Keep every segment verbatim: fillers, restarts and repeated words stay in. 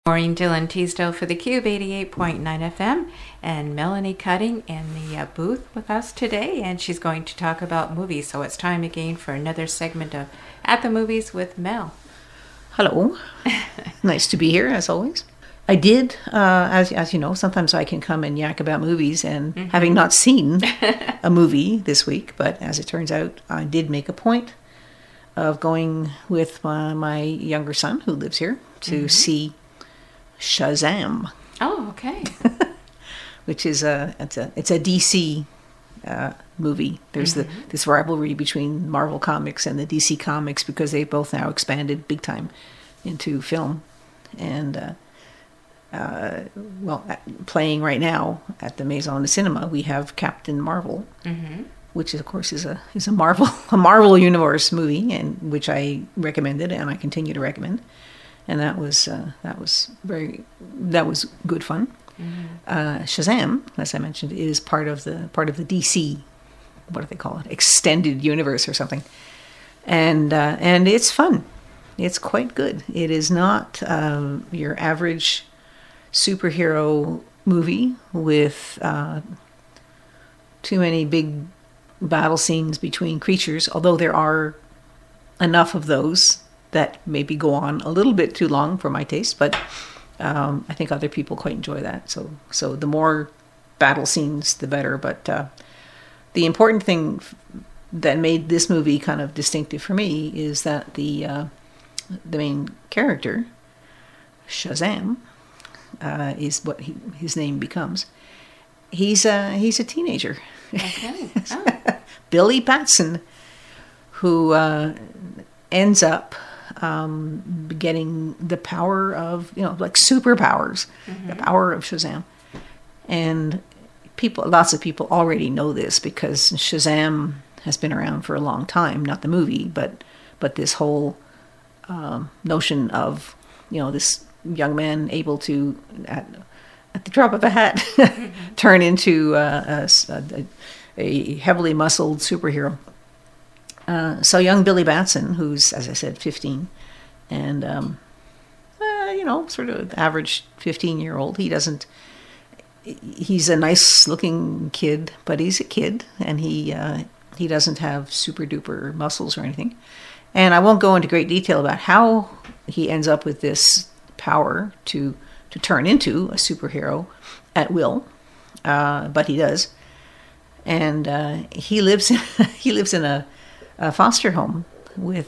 Maureen Dillon Teasdale for the Cube eighty-eight point nine F M, and Melanie Cutting in the uh, booth with us today, and she's going to talk about movies. So it's time again for another segment of At the Movies with Mel. Hello. Nice to be here, as always. I did, uh, as as you know, sometimes I can come and yak about movies, and mm-hmm. having not seen a movie this week, but as it turns out, I did make a point of going with my, my younger son, who lives here, to mm-hmm. see Shazam. Oh, okay. Which is a it's a it's a D C uh, movie. There's mm-hmm. the this rivalry between Marvel Comics and the D C Comics because they both now expanded big time into film, and uh, uh, well, playing right now at the Maison de Cinema, we have Captain Marvel, mm-hmm. which is, of course is a is a Marvel a Marvel Universe movie, and which I recommended and I continue to recommend. And that was uh, that was very that was good fun. Mm-hmm. Uh, Shazam, as I mentioned, is part of the part of the D C, what do they call it, extended universe or something, and uh, and it's fun. It's quite good. It is not um, your average superhero movie with uh, too many big battle scenes between creatures, although there are enough of those that maybe go on a little bit too long for my taste, but um, I think other people quite enjoy that. So, so the more battle scenes, the better. But uh, the important thing that made this movie kind of distinctive for me is that the uh, the main character, Shazam, uh, is what he, his name becomes. He's a he's a teenager, okay. Oh. Billy Batson, who uh, ends up. Um, getting the power of, you know, like superpowers, mm-hmm. the power of Shazam. And people, lots of people already know this because Shazam has been around for a long time, not the movie, but but this whole um, notion of, you know, this young man able to, at, at the drop of a hat, mm-hmm. turn into uh, a, a, a heavily muscled superhero. Uh, so young Billy Batson, who's, as I said, fifteen, and, um, uh, you know, sort of average fifteen-year-old, he doesn't, he's a nice-looking kid, but he's a kid, and he uh, he doesn't have super-duper muscles or anything. And I won't go into great detail about how he ends up with this power to, to turn into a superhero at will, uh, but he does. And uh, he lives in, he lives in a A foster home with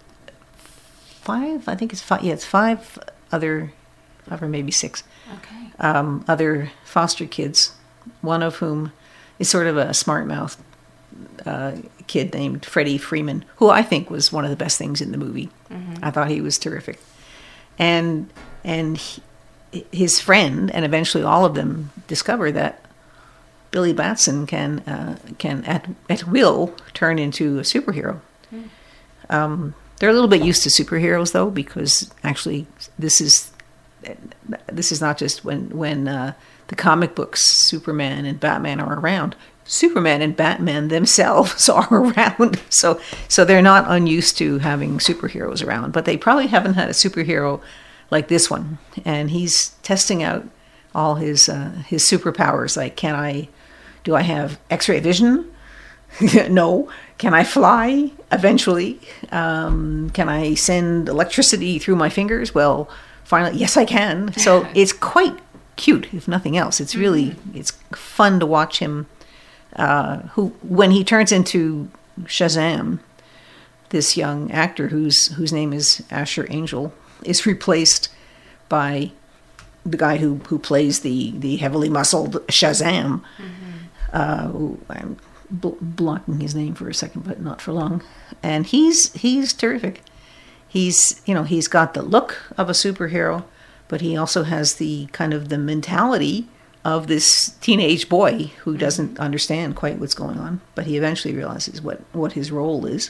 five, I think it's five, yeah, it's five other, five or maybe six, okay. um, other foster kids, one of whom is sort of a smart mouth uh, kid named Freddie Freeman, who I think was one of the best things in the movie. Mm-hmm. I thought he was terrific. And, and he, his friend, and eventually all of them, discover that Billy Batson can uh, can at at will turn into a superhero. Mm. Um, they're a little bit used to superheroes though, because actually this is this is not just when when uh, the comic books Superman and Batman are around. Superman and Batman themselves are around, so so they're not unused to having superheroes around. But they probably haven't had a superhero like this one, and he's testing out all his uh, his superpowers. Like, can I? Do I have X-ray vision? No. Can I fly eventually? Um, can I send electricity through my fingers? Well, finally, yes, I can. So it's quite cute, if nothing else. It's really, mm-hmm. it's fun to watch him. Uh, who, when he turns into Shazam, this young actor whose whose name is Asher Angel is replaced by the guy who who plays the the heavily muscled Shazam. Mm-hmm. Uh, I'm bl- blocking his name for a second, but not for long. And he's he's terrific. He's you know he's got the look of a superhero, but he also has the kind of the mentality of this teenage boy who doesn't understand quite what's going on. But he eventually realizes what, what his role is.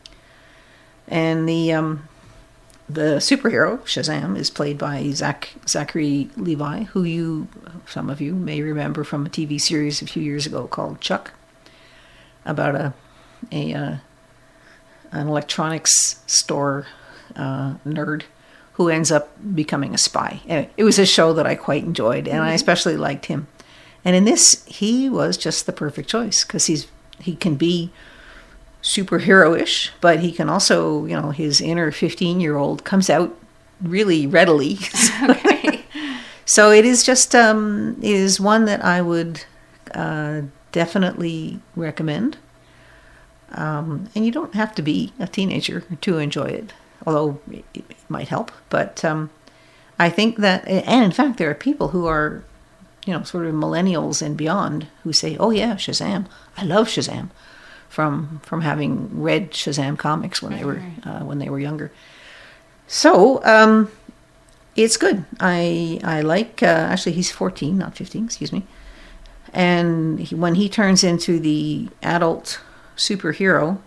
And the um, the superhero Shazam is played by Zach Zachary Levi, who you some of you may remember from a T V series a few years ago called Chuck, about a a uh, an electronics store uh, nerd who ends up becoming a spy. Anyway, it was a show that I quite enjoyed, and mm-hmm. I especially liked him. And in this, he was just the perfect choice because he's he can be superhero-ish, but he can also, you know, his inner fifteen-year-old comes out really readily. Okay. So it is just um, it is one that I would uh, definitely recommend. Um, and you don't have to be a teenager to enjoy it, although it, it might help. But um, I think that, and in fact, there are people who are, you know, sort of millennials and beyond who say, "Oh yeah, Shazam! I love Shazam," from from having read Shazam comics when they were uh, when they were younger. So um, it's good. I I like. Uh, actually, he's fourteen, not fifteen. Excuse me. And he, when he turns into the adult superhero,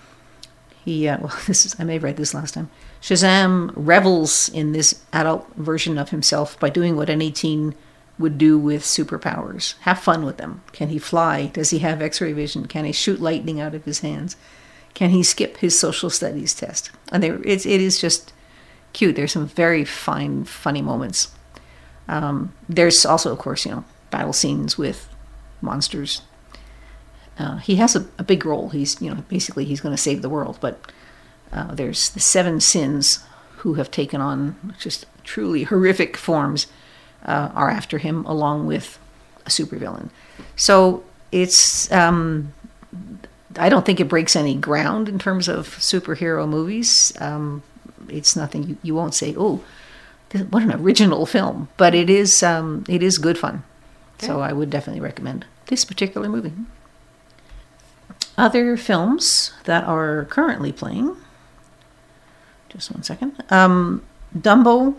he uh, well, this is I may have read this last time. Shazam revels in this adult version of himself by doing what any teen would do with superpowers. Have fun with them. Can he fly? Does he have X-ray vision? Can he shoot lightning out of his hands? Can he skip his social studies test? And there, it's it is just cute. There's some very fine, funny moments. Um, there's also, of course, you know, battle scenes with monsters. Uh, he has a, a big role. He's, you know, basically he's going to save the world. But uh, there's the seven sins who have taken on just truly horrific forms. Uh, are after him, along with a supervillain. So it's, um, I don't think it breaks any ground in terms of superhero movies. Um, it's nothing, you, you won't say, oh, this, what an original film. But it is, um, it is good fun. Okay. So I would definitely recommend this particular movie. Other films that are currently playing, just one second. Um, Dumbo.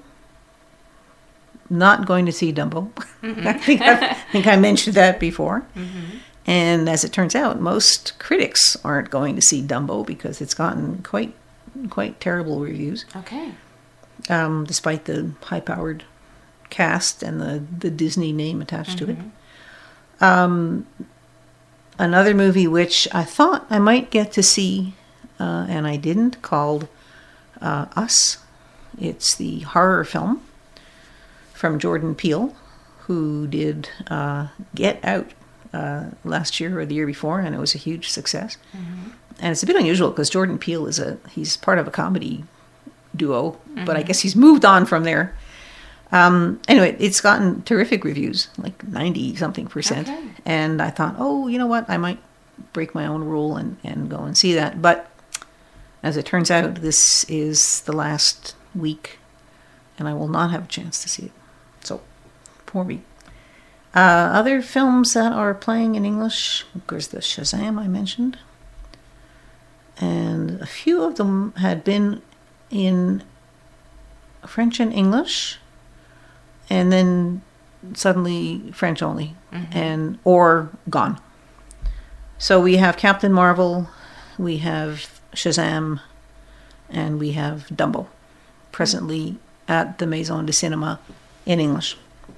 Not going to see Dumbo. Mm-hmm. I think I think I mentioned that before. Mm-hmm. And as it turns out, most critics aren't going to see Dumbo because it's gotten quite quite terrible reviews. Okay. Um, despite the high-powered cast and the, the Disney name attached mm-hmm. to it. Um, another movie which I thought I might get to see, uh, and I didn't, called uh, Us. It's the horror film from Jordan Peele, who did uh, Get Out uh, last year or the year before, and it was a huge success. Mm-hmm. And it's a bit unusual because Jordan Peele is a he's part of a comedy duo, mm-hmm. but I guess he's moved on from there. Um, anyway, it's gotten terrific reviews, like ninety something percent. Okay. And I thought, oh, you know what? I might break my own rule and, and go and see that. But as it turns out, this is the last week, and I will not have a chance to see it. So, poor me. Uh, other films that are playing in English, of course, the Shazam I mentioned. And a few of them had been in French and English, and then suddenly French only, mm-hmm. and or gone. So we have Captain Marvel, we have Shazam, and we have Dumbo, presently at the Maison de Cinema in English.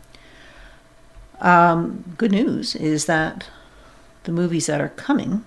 Um, good news is that the movies that are coming,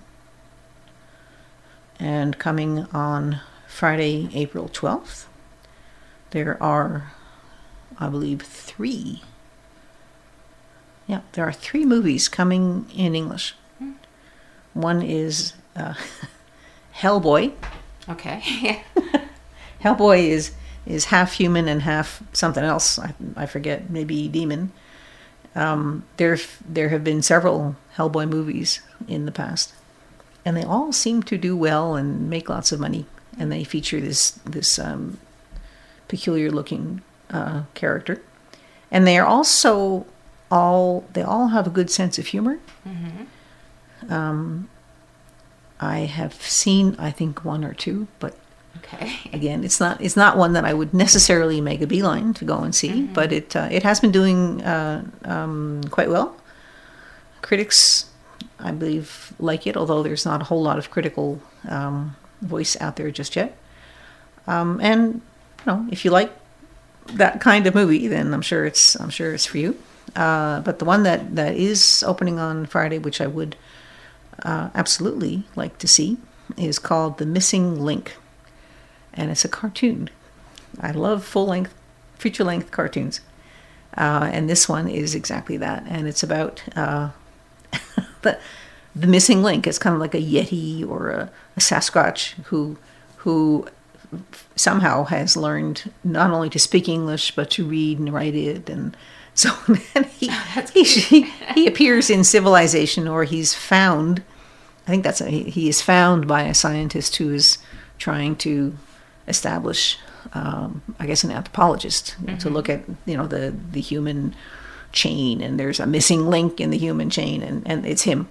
and coming on Friday, April twelfth, there are, I believe, three. Yeah, there are three movies coming in English. Hmm. One is uh, Hellboy. Okay. Hellboy is is half human and half something else. I, I forget, maybe demon. Um, there there have been several Hellboy movies in the past, and they all seem to do well and make lots of money. And they feature this this um, peculiar looking uh, character, and they are also all they all have a good sense of humor. Mm-hmm. Um, I have seen, I think, one or two, but okay. Again, it's not it's not one that I would necessarily make a beeline to go and see, mm-hmm. but it uh, it has been doing uh, um, quite well. Critics, I believe, like it, although there's not a whole lot of critical um, voice out there just yet. Um, and you know, if you like that kind of movie, then I'm sure it's I'm sure it's for you. Uh, but the one that, that is opening on Friday, which I would uh, absolutely like to see, is called The Missing Link. And it's a cartoon. I love full-length, feature-length cartoons. Uh, and this one is exactly that. And it's about uh, the, the missing link. It's kind of like a Yeti or a, a Sasquatch who who somehow has learned not only to speak English, but to read and write it. And so he, he, he, he appears in Civilization, or he's found, I think that's, a, he, he is found by a scientist who is trying to establish, um, I guess, an anthropologist, mm-hmm. to look at, you know, the, the human chain, and there's a missing link in the human chain, and, and it's him.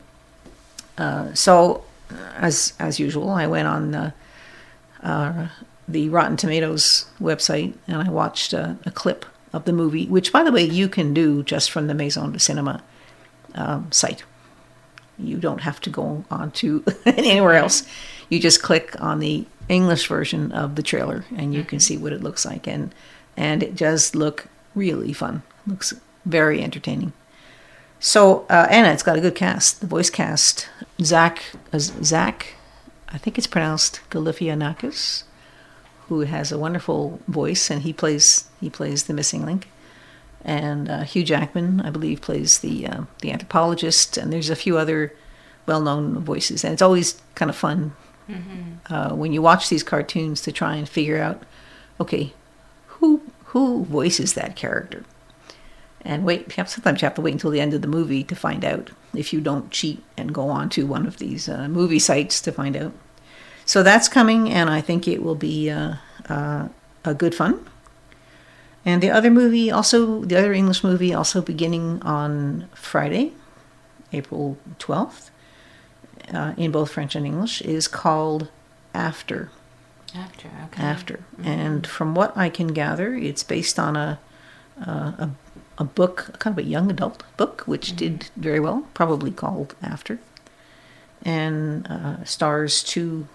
Uh, so, as as usual, I went on uh, uh, the Rotten Tomatoes website, and I watched uh, a clip of the movie, which, by the way, you can do just from the Maison de Cinema um, site. You don't have to go on to anywhere else. You just click on the English version of the trailer, and you can see what it looks like, and and it does look really fun. Looks very entertaining. So uh, Anna, it's got a good cast. The voice cast: Zach, uh, Zach, I think it's pronounced Galifianakis, who has a wonderful voice, and he plays he plays the missing link. And uh, Hugh Jackman, I believe, plays the uh, the anthropologist, and there's a few other well-known voices. And it's always kind of fun mm-hmm. uh, when you watch these cartoons to try and figure out, okay, who who voices that character? And wait, sometimes you have to wait until the end of the movie to find out, if you don't cheat and go on to one of these uh, movie sites to find out. So that's coming, and I think it will be uh, uh, a good fun. And the other movie, also, the other English movie, also beginning on Friday, April twelfth, uh, in both French and English, is called After. After, okay. After. Mm-hmm. And from what I can gather, it's based on a uh, a, a book, kind of a young adult book, which mm-hmm. did very well, probably called After. And uh, stars two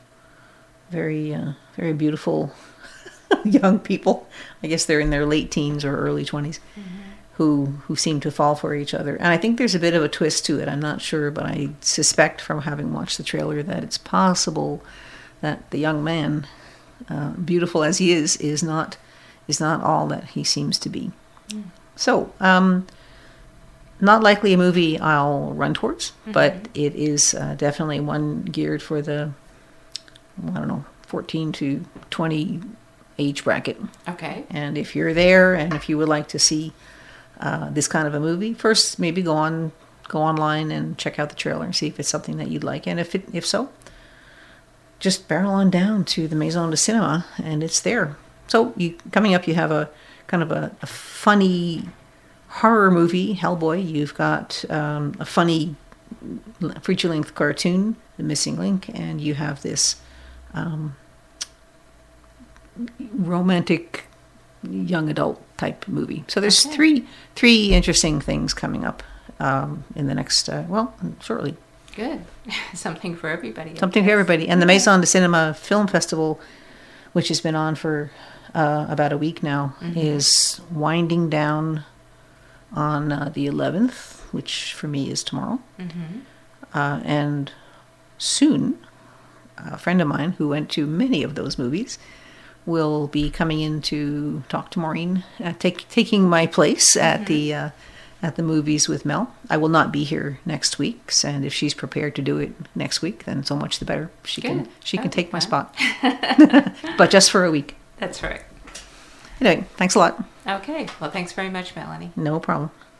very, uh, very beautiful young people. I guess they're in their late teens or early twenties, mm-hmm. who who seem to fall for each other. And I think there's a bit of a twist to it. I'm not sure, but I suspect from having watched the trailer that it's possible that the young man, uh, beautiful as he is, is not is not all that he seems to be. Mm. So, um, not likely a movie I'll run towards, mm-hmm. but it is uh, definitely one geared for the, I don't know, fourteen to twenty age bracket. Okay. And if you're there, and if you would like to see uh, this kind of a movie, first maybe go on, go online and check out the trailer and see if it's something that you'd like. And if it, if so, just barrel on down to the Maison de Cinema, and it's there. So you coming up, you have a kind of a, a funny horror movie, Hellboy. You've got um, a funny feature-length cartoon, The Missing Link, and you have this um, romantic young adult type movie. So there's okay. three three interesting things coming up um, in the next, uh, well, shortly. Good. Something for everybody. Something for everybody. And the Maison de Cinema Film Festival, which has been on for uh, about a week now, mm-hmm. is winding down on uh, the eleventh, which for me is tomorrow. Mm-hmm. Uh, and soon, a friend of mine who went to many of those movies will be coming in to talk to Maureen, uh, take, taking my place at mm-hmm. the uh, at the movies with Mel. I will not be here next week, and if she's prepared to do it next week, then so much the better. She Good. can she That'd can take my spot, but just for a week. That's right. Anyway, thanks a lot. Okay. Well, thanks very much, Melanie. No problem.